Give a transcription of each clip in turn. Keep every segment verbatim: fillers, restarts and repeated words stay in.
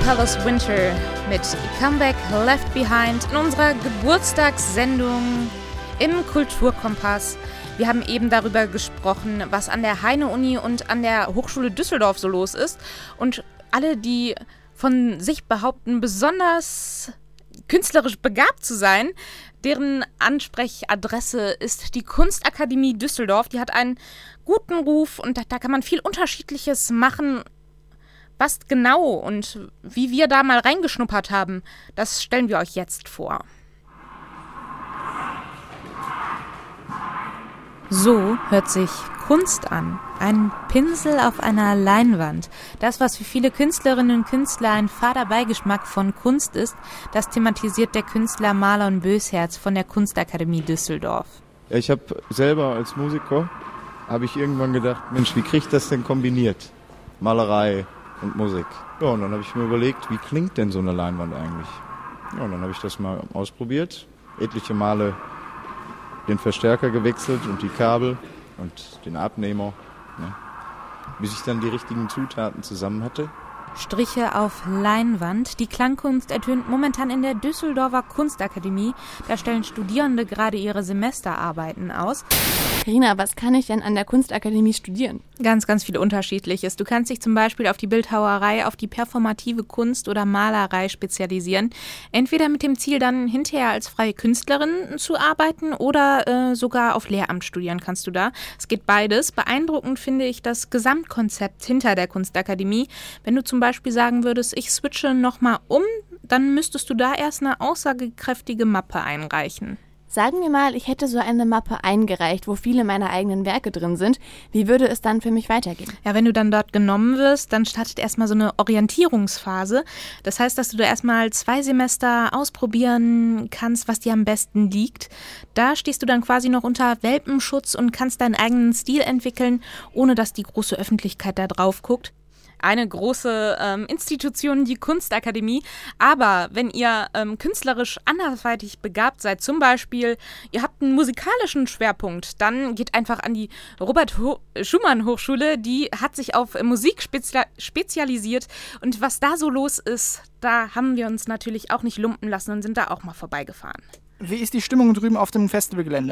Colors Winter mit Comeback Left Behind in unserer Geburtstagssendung im Kulturkompass. Wir haben eben darüber gesprochen, was an der Heine-Uni und an der Hochschule Düsseldorf so los ist. Und alle, die von sich behaupten, besonders künstlerisch begabt zu sein, deren Ansprechadresse ist die Kunstakademie Düsseldorf. Die hat einen guten Ruf und da, da kann man viel Unterschiedliches machen. Was genau und wie wir da mal reingeschnuppert haben, das stellen wir euch jetzt vor. So hört sich Kunst an. Ein Pinsel auf einer Leinwand. Das, was für viele Künstlerinnen und Künstler ein fader Beigeschmack von Kunst ist, das thematisiert der Künstler Marlon Bösherz von der Kunstakademie Düsseldorf. Ja, ich habe selber als Musiker, habe ich irgendwann gedacht, Mensch, wie kriege ich das denn kombiniert? Malerei und Musik. Ja, und dann habe ich mir überlegt, wie klingt denn so eine Leinwand eigentlich? Ja, und dann habe ich das mal ausprobiert, etliche Male den Verstärker gewechselt und die Kabel und den Abnehmer, ne? Bis ich dann die richtigen Zutaten zusammen hatte. Striche auf Leinwand. Die Klangkunst ertönt momentan in der Düsseldorfer Kunstakademie. Da stellen Studierende gerade ihre Semesterarbeiten aus. Carina, was kann ich denn an der Kunstakademie studieren? Ganz, ganz viel Unterschiedliches. Du kannst dich zum Beispiel auf die Bildhauerei, auf die performative Kunst oder Malerei spezialisieren. Entweder mit dem Ziel, dann hinterher als freie Künstlerin zu arbeiten oder äh, sogar auf Lehramt studieren kannst du da. Es geht beides. Beeindruckend finde ich das Gesamtkonzept hinter der Kunstakademie. Wenn du zum Beispiel sagen würdest, ich switche nochmal um, dann müsstest du da erst eine aussagekräftige Mappe einreichen. Sagen wir mal, ich hätte so eine Mappe eingereicht, wo viele meiner eigenen Werke drin sind. Wie würde es dann für mich weitergehen? Ja, wenn du dann dort genommen wirst, dann startet erstmal so eine Orientierungsphase. Das heißt, dass du da erstmal zwei Semester ausprobieren kannst, was dir am besten liegt. Da stehst du dann quasi noch unter Welpenschutz und kannst deinen eigenen Stil entwickeln, ohne dass die große Öffentlichkeit da drauf guckt. Eine große ähm, Institution, die Kunstakademie. Aber wenn ihr ähm, künstlerisch anderweitig begabt seid, zum Beispiel, ihr habt einen musikalischen Schwerpunkt, dann geht einfach an die Robert-Schumann-Hochschule. Die hat sich auf Musik spezia- spezialisiert. Und was da so los ist, da haben wir uns natürlich auch nicht lumpen lassen und sind da auch mal vorbeigefahren. Wie ist die Stimmung drüben auf dem Festivalgelände?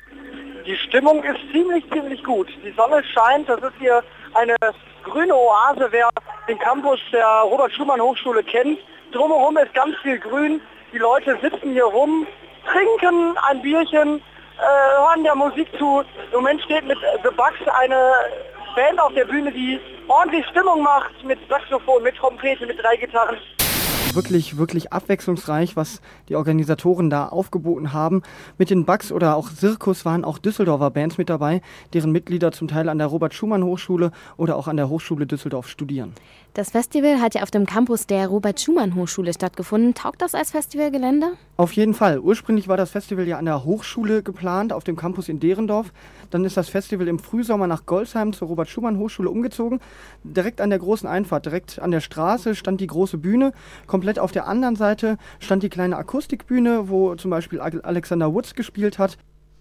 Die Stimmung ist ziemlich, ziemlich gut. Die Sonne scheint, das ist hier eine grüne Oase, wer den Campus der Robert-Schumann-Hochschule kennt. Drumherum ist ganz viel Grün. Die Leute sitzen hier rum, trinken ein Bierchen, äh, hören der Musik zu. Im Moment steht mit The Bugs eine Band auf der Bühne, die ordentlich Stimmung macht, mit Saxophon, mit Trompete, mit drei Gitarren. Wirklich, wirklich abwechslungsreich, was die Organisatoren da aufgeboten haben. Mit den Bugs oder auch Circus waren auch Düsseldorfer Bands mit dabei, deren Mitglieder zum Teil an der Robert-Schumann-Hochschule oder auch an der Hochschule Düsseldorf studieren. Das Festival hat ja auf dem Campus der Robert-Schumann-Hochschule stattgefunden. Taugt das als Festivalgelände? Auf jeden Fall. Ursprünglich war das Festival ja an der Hochschule geplant, auf dem Campus in Derendorf. Dann ist das Festival im Frühsommer nach Golzheim zur Robert-Schumann-Hochschule umgezogen. Direkt an der großen Einfahrt, direkt an der Straße stand die große Bühne. Komplett auf der anderen Seite stand die kleine Akustikbühne, wo zum Beispiel Alexander Woods gespielt hat.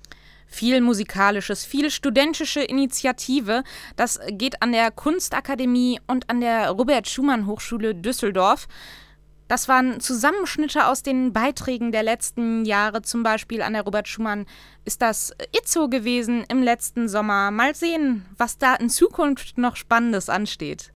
Viel Musikalisches, viel studentische Initiative. Das geht an der Kunstakademie und an der Robert-Schumann-Hochschule Düsseldorf. Das waren Zusammenschnitte aus den Beiträgen der letzten Jahre. Zum Beispiel an der Robert Schumann ist das Itzo gewesen im letzten Sommer. Mal sehen, was da in Zukunft noch Spannendes ansteht.